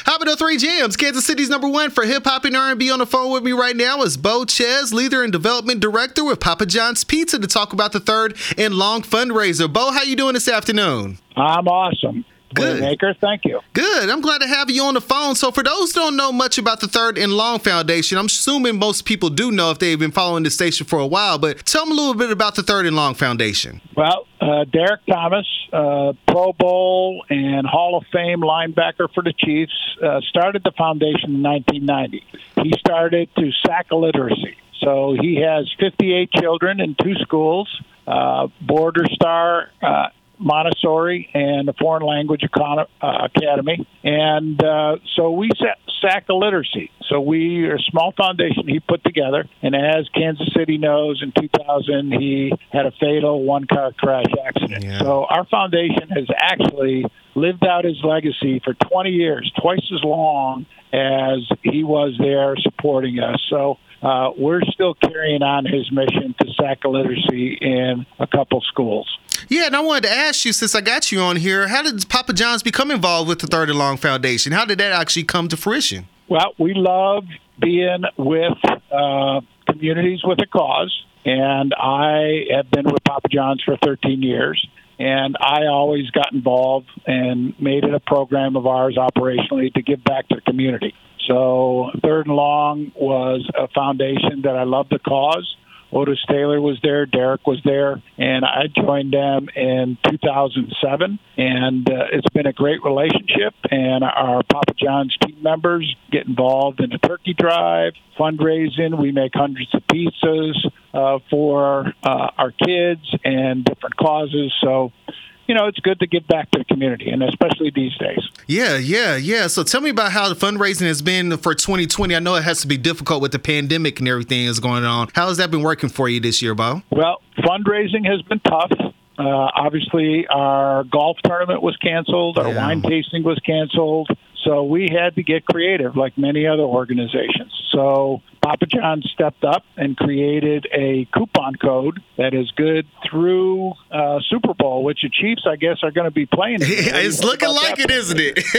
Hop into 3 Jams, Kansas City's #1 for hip-hop and R&B. On the phone with me right now is Bo Ches, Leader and Development Director with Papa John's Pizza, to talk about the Third and Long fundraiser. Bo, how you doing this afternoon? I'm awesome. Good. Maker, thank you. Good. I'm glad to have you on the phone. So for those who don't know much about the Third and Long Foundation, I'm assuming most people do know if they've been following the station for a while, but tell them a little bit about the Third and Long Foundation. Well, Derek Thomas, Pro Bowl and Hall of Fame linebacker for the Chiefs, started the foundation in 1990. He started to sack illiteracy. So he has 58 children in 2 schools, Border Star Montessori and the Foreign Language Academy. And so we sack illiteracy. So we are a small foundation he put together. And as Kansas City knows, in 2000, he had a fatal one-car crash accident. Yeah. So our foundation has actually lived out his legacy for 20 years, twice as long as he was there supporting us. So we're still carrying on his mission to sack illiteracy in a couple schools. Yeah, and I wanted to ask you, since I got you on here, how did Papa John's become involved with the Third and Long Foundation? How did that actually come to fruition? Well, we love being with communities with a cause, and I have been with Papa John's for 13 years. And I always got involved and made it a program of ours operationally to give back to the community. So Third and Long was a foundation that I loved the cause. Otis Taylor was there, Derek was there, and I joined them in 2007. And it's been a great relationship, and our Papa John's team members get involved in the turkey drive, fundraising. We make hundreds of pizzas for our kids and different causes. So, you know, it's good to give back to the community, and especially these days. Yeah. So tell me about how the fundraising has been for 2020. I know it has to be difficult with the pandemic and everything is going on. How has that been working for you this year, Bo? Well, fundraising has been tough. Obviously, our golf tournament was canceled. Our wine tasting was canceled. So we had to get creative like many other organizations. So Papa John stepped up and created a coupon code that is good through Super Bowl, which the Chiefs, I guess, are going to be playing. It's looking like it, isn't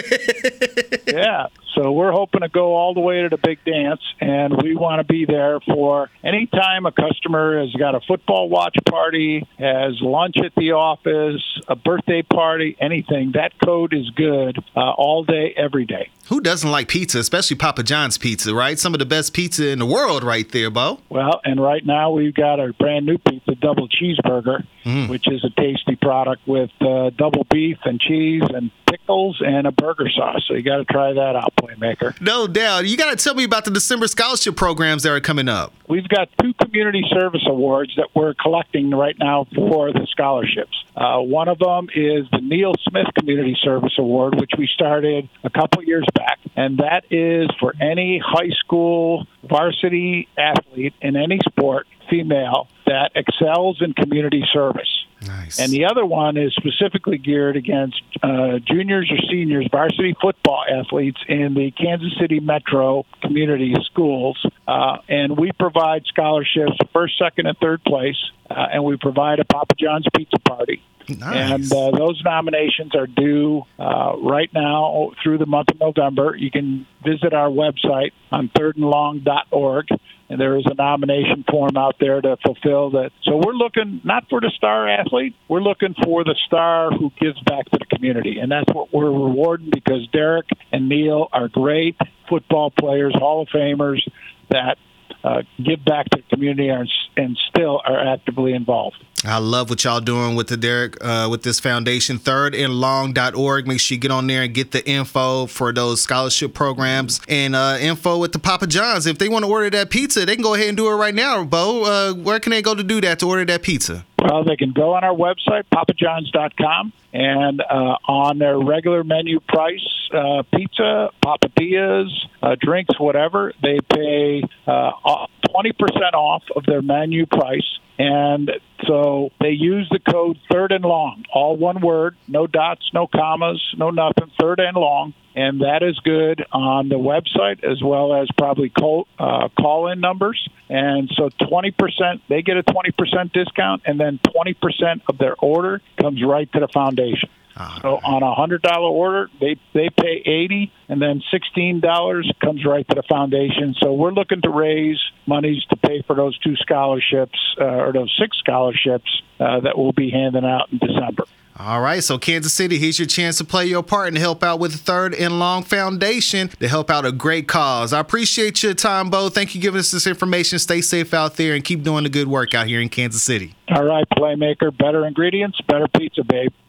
it? Yeah. So we're hoping to go all the way to the big dance, and we want to be there for any time a customer has got a football watch party, has lunch at the office, a birthday party, anything. That code is good all day, every day. Who doesn't like pizza, especially Papa John's pizza, right? Some of the best pizza in the world right there, Bo. Well, and right now we've got our brand new pizza, double cheeseburger, which is a tasty product with double beef and cheese and pickles and a burger sauce. So you got to try that out, Playmaker. No doubt. You got to tell me about the December scholarship programs that are coming up. We've got 2 community service awards that we're collecting right now for the scholarships. One of them is the Neil Smith Community Service Award, which we started a couple years back, and that is for any high school varsity athlete in any sport, female, that excels in community service. Nice. And the other one is specifically geared against juniors or seniors, varsity football athletes in the Kansas City metro community schools. And we provide scholarships first, second, and third place. And we provide a Papa John's pizza party. Nice. And those nominations are due right now through the month of November. You can visit our website on thirdandlong.org. And there is a nomination form out there to fulfill that. So we're looking not for the star athlete. We're looking for the star who gives back to the community. And that's what we're rewarding, because Derek and Neil are great football players, Hall of Famers that give back to the community and still are actively involved. I love what y'all doing with the Derek, with this foundation, thirdandlong.org. Make sure you get on there and get the info for those scholarship programs and info with the Papa John's. If they want to order that pizza, they can go ahead and do it right now, Bo. Where can they go to do that, to order that pizza? Well, they can go on our website, papajohns.com, and on their regular menu price, pizza, papadillas, drinks, whatever, they pay 20% off of their menu price. And so they use the code Third and Long, all one word, no dots, no commas, no nothing, Third and Long. And that is good on the website as well as probably call-in numbers. And so 20%, they get a 20% discount, and then 20% of their order comes right to the foundation. So on a $100 order, they pay $80, and then $16 comes right to the foundation. So we're looking to raise monies to pay for those 2 scholarships or those 6 scholarships that we'll be handing out in December. All right, so Kansas City, here's your chance to play your part and help out with the Third and Long Foundation to help out a great cause. I appreciate your time, Bo. Thank you for giving us this information. Stay safe out there and keep doing the good work out here in Kansas City. All right, Playmaker, better ingredients, better pizza, babe.